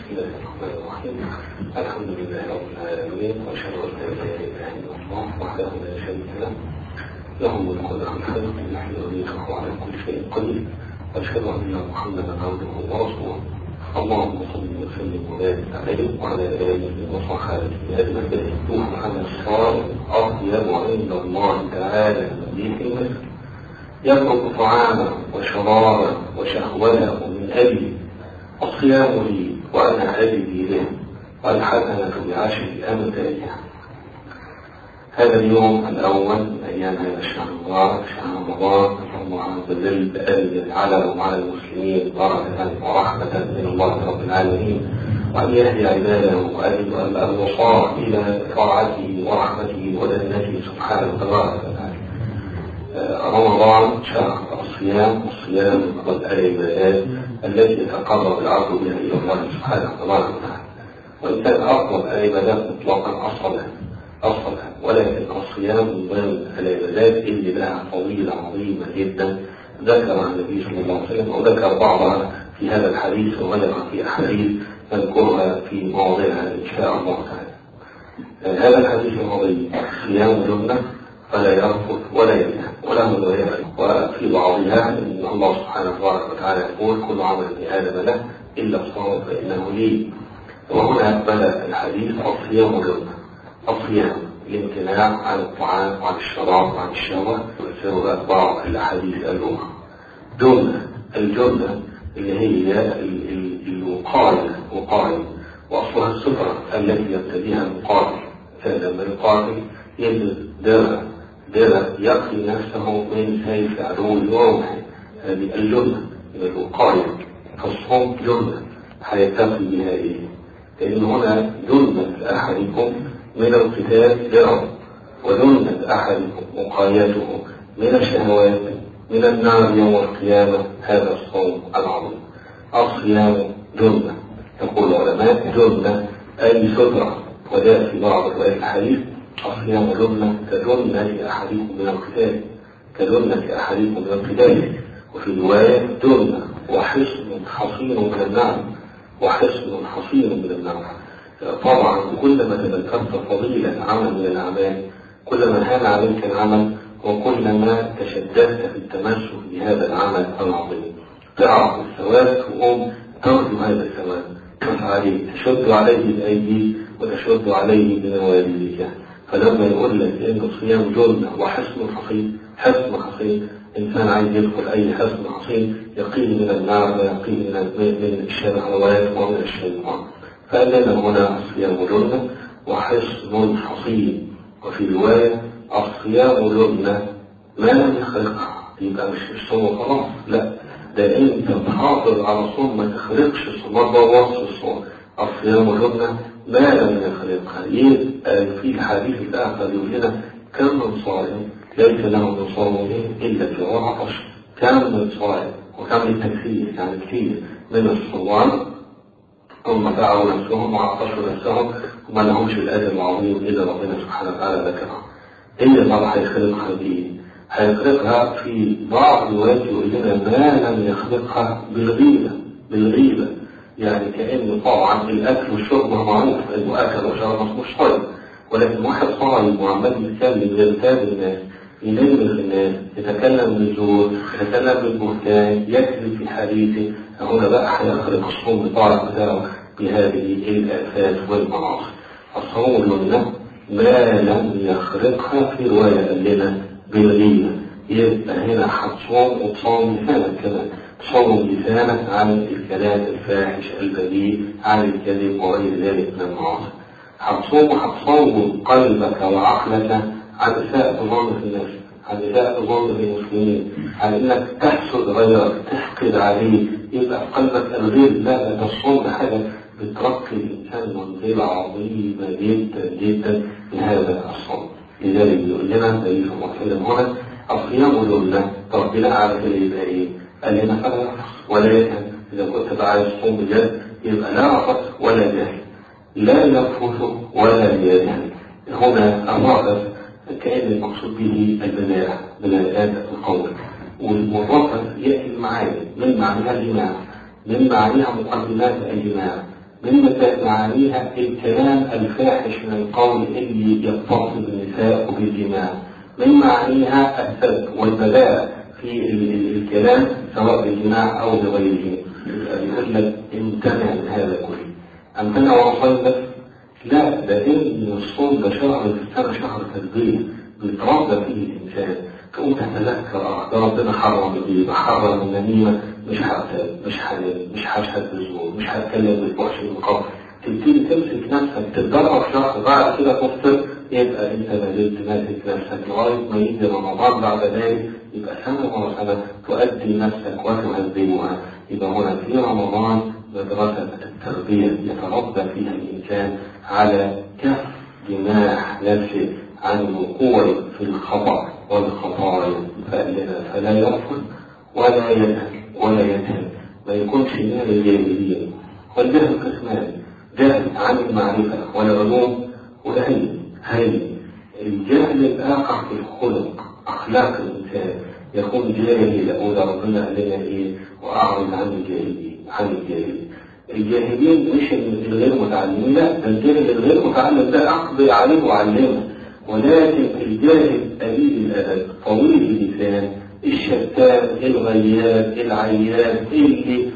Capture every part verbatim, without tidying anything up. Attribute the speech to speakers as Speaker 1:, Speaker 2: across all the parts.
Speaker 1: بسم الله الرحمن الرحيم. الحمد لله رب العالمين، واشهد ان لا اله الا الله وحده لا شريك له له الملك وله الحمد يحيي ويميت وهو على كل شيء قدير، واشهد ان محمدا عبده ورسوله. اللهم صل وسلم وبارك عليه وعلى اله وصحبه اجمعين. محمد الصادق اطيب عند الله تعالى مليك المسك، يترك طعامه وشرابه وشهوته من اجلي، الصيام لي وأنا أجدي به، والحسنة بعشر أمثالها. هذا اليوم الأول من أيام هذا الشهر المبارك، شهر رمضان، نسأل الله عز وجل بأن يجعله على المسلمين بركة ورحمة من الله رب العالمين، وأن يهدي عباده وأن الوصاة إلى طاعته ورحمته وجنته سبحانه وتعالى. رمضان شهر الصيام، والصيام من العبادات التي يتقرب العبد بها إلى الله سبحانه وتعالى، وإن كان أفضل العبادات مطلقا أصلها أصلها ولكن الصيام من ضمن العبادات اللي لها فضيلة عظيمة جدا ذكرها النبي صلى الله عليه وسلم، وذكر بعضها في هذا الحديث وغيرها في أحاديث نذكرها في مواضعها إن شاء الله تعالى. هذا الحديث العظيم: صيام جنة فلا يرفض ولا ينام ولا مضيع. وفي بعضها ان الله سبحانه وتعالى يقول: كل عمل ابن ادم له الا الصوم فانه لي. وهنا بدا الحديث: الصيام جنة. الصيام الامتناع عن الطعام وعن الشراب وعن الشهوه، ويفسر بعض الاحاديث الاخرى. جنة، الجنة اللي هي الوقايه، وقايه، واصلها الستره التي يبتديها المقاتل. فلما يقاتل يلبس درع درع يقي نفسه من سيف عدو ورمحه، هذه الجنة الوقاية. فالصوم جنة هيتقي بها ايه؟ لأن هنا جنة أحدكم من القتال درع، وجنة أحدكم وقايته من الشهوات من النار يوم القيامة، هذا الصوم العظيم. الصيام جنة، يقول العلماء جنة أي سترة. وجاء في بعض روايات الحديث: الصيام جنة كجنة أحدكم من القتال، كجنة أحدكم من القتال. وفي رواية: جنة وحصن حصين من النار، وحصن حصين من النار. طبعا كلما تذكرت فضيلة عمل من الأعمال كلما هان عليك العمل، وكلما تشددت في التمسك بهذا العمل العظيم. تعرف الثواب تقوم ترجو هذا الثواب، عليه تشد عليه الأيدي وتشد عليه بنواديك. فلما يقول لك ان الصيام جنة وحصن حصين، حصن حصين، انسان عايز يدخل اي حصن حصين يقيه من النار ويقيه من من الشهوات ومن الشيطان. فاننا هنا الصيام جنة وحصن حصين. وفي رواية: الصيام جنة ما لم يخرقها. يبقى مش الصوم خلاص، لا، ده انت تحافظ على الصوم، ما تخرقش الصوم، ما تبوظش الصوم. الصيام جنة ما لم يخلقها. يبقى في الحديث الآخر يقول لنا: كم من صائم ليس له من صومه إلا جوع عطش. كم من صائم، وكم من تكثير، يعني كثير من الصوام هم دعوا نفسهم وعطشوا نفسهم وما لهمش الأجر العظيم إلا ربنا سبحانه وتعالى ذكرها. إلا الله هيخلقها بإيه؟ هيخلقها في بعض الوقت يقول لنا: ما لم يخلقها بالغيبة. بالغيبة يعني كأنه طبعا الأكل والشرب معروف إنه أكل وشرب مش طيب، ولكن واحد صايم وعمال يتكلم يرتاب الناس، ينمر الناس، يتكلم بالزور، يتكلم بالبهتان، يكذب في حديثه. هنا بقى هيخلق الصوم بتاعه بتاعه بهذه الآفات والمعاصي. الصوم جنة ما لم يخرقها. في رواية قال لنا: بالغيبة. يبقى هنا هتصوم وتصوم لسانك كمان، تصوم لسانك عن الكلام الفاحش البذيء، عن الكذب وغير ذلك من المعاصي. هتصوم وهتصوم قلبك وعقلك عن إساءة الظن في الناس، عن إساءة الظن في المسلمين، عن إنك تحسد غيرك، تحقد عليه. يبقى قلبك الغير. لا، ده الصوم حاجة بترقي الإنسان منزلة عظيمة جدا جدا من هذا الصوم. لذلك يقول لنا النبي صلى الله عليه وسلم هنا: الصيام جنة. طب بناء على كده يبقى إيه؟ قال لنا: فلا يرفث ولا يجهل. إذا كنت بقى عايز تصوم بجد يبقى لا رفث ولا جهل، لا يرفث ولا يجهل. هنا الرفث كأن المقصود به البناء، بناءات القول. والرفث يأتي المعاني، من معناها الجماع، من معناها مقدمات الجماع، من معانيها الكلام الفاحش من القول اللي يتصل بالنساء وبالجماع، من معانيها السب والبذاء في الكلام سواء بالجماع أو بغيره. يقول لك امتنع من هذا كله. امتنع وصل بس؟ لا، ده إن الصوم ده شهر في السنة، شهر تربية بيتربى فيه الإنسان. تقوم تتذكر اه ده ربنا حرم الغيبة، حرم النميمة، مش هقتل، مش حلال، مش هشهد بالزور، مش هتكلم بالفحش بالقول. تبتدي تمسك نفسك تتدرب شهر، بعد كده تفطر يبقى انت بدأت ماسك نفسك لغاية ما يجي رمضان بعد ذلك يبقى سنة ورا سنة تؤدي نفسك وتهذبها. يبقى هنا في رمضان مدرسة التربية يتربى فيها الإنسان على كف جماح نفسه عن الوقوع في الخطأ والخطايا، فلا يرفض ولا يذهب ولا يذهب، ما يكونش من الجاهلين. والجهل قسمان: جهل عن المعرفة والعلوم، وهي هي الجهل الآخر في الخلق، أخلاق الإنسان. يكون جاهل، أقول ربنا قال لنا إيه؟ وأعرض عن الجاهلين عن الجاهلين. الجاهلين مش الغير متعلمين، لا، ده الجاهل الغير متعلم ده أقضي عليه وعلمه. ولكن الجاهل قليل الأدب طويل اللسان الشتان الغياب العيان اللي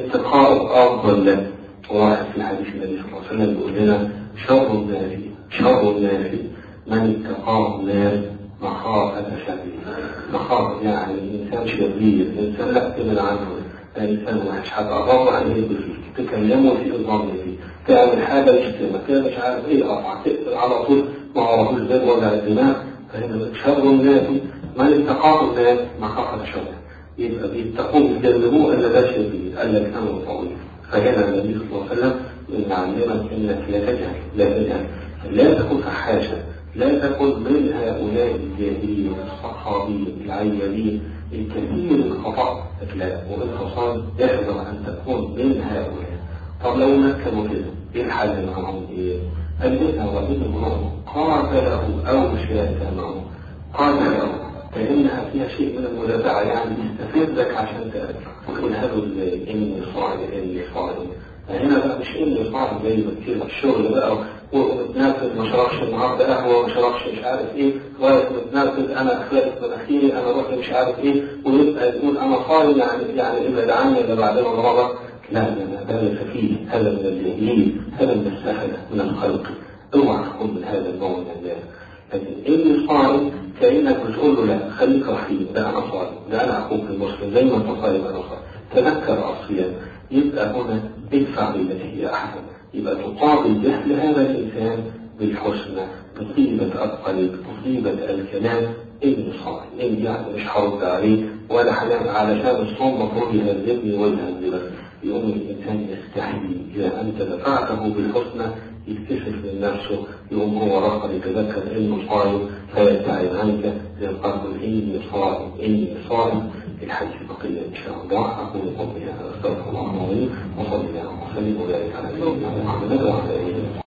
Speaker 1: اتقاء أفضل له. واحد في الحديث النبي صلى الله عليه وسلم بيقول لنا: شر الناس شر الناس من اتقاه الناس مخافة شره. مخافة يعني الإنسان شرير، الإنسان لا تمنع عنه، الإنسان وحش، هتقرب عليه فيك، تكلمه في الظن فيه، تعمل حاجة يشتمك كده مش عارف إيه، قطع تقتل على طول ما عرفوش زي وجع الدماغ. فهنا شر الناس من اتقاه الناس مخافة شره. يبقى بيتقوه يجنبوه إلا ده شرير، قال لك أمر طويل. فهنا النبي صلى الله عليه وسلم يعلمك إنك لا تجهل لا تجهل لا تكن فحاشا، لا تكن من هؤلاء الجاهلين الصحابيين العيالين الكثير الخطأ، لا، وبالخصال يحذر أن تكون من هؤلاء. طب لو مكنوا كده إيه الحل معهم؟ إيه؟ ألبسها وإنه قاتله أو شاتمه، قاتله فإنها فيها شيء من المدافعة، يعني يستفزك عشان تقول هذا إني صائم إني صائم. هنا بقى مش إني صائم زي ما كتير في الشغل بقى ومتنافس، ما شربش النهارده قهوة، ما شربش مش عارف إيه، واقف متنافس أنا أخلقت مناخيري، أنا روحي مش عارف إيه، ويبقى يقول أنا صائم يعني يعني إبعد عني إلا بعدين رمضان. لا لا لا، هذا سفيه، هذا من الجاهلين، هذا من السهلة من الخلق. اوعى تكون من هذا النوع من الناس. لكن إني صائم كأنك بتقول له لا خليك رحيم، ده أنا صائم، ده أنا أخوك المسلم زي ما أنت صائم أنا صائم. تذكر الصيام. يبقى هنا ادفع بالتي هي أحسن، يبقى تقابل جهل هذا الإنسان بالحسنى، بطيبة القلب، بطيبة الكلام. إني صائم، إني يعني مش هرد عليه ولا حلال علشان الصوم مفروض يهذبني ويهذبك. يقوم الإنسان يستحيي إذا أنت دفعته بالحسنى يكتشف من نفسه، يقوم هو رفض يتذكر إنه صائم فيبتعد عنك للقلب إني صائم إني صائم. الحديث بقية إن شاء الله. أقول قولي هذا، أستغفر الله العظيم، وصلي الله وسلم وبارك على سيدنا محمد وعلى آله.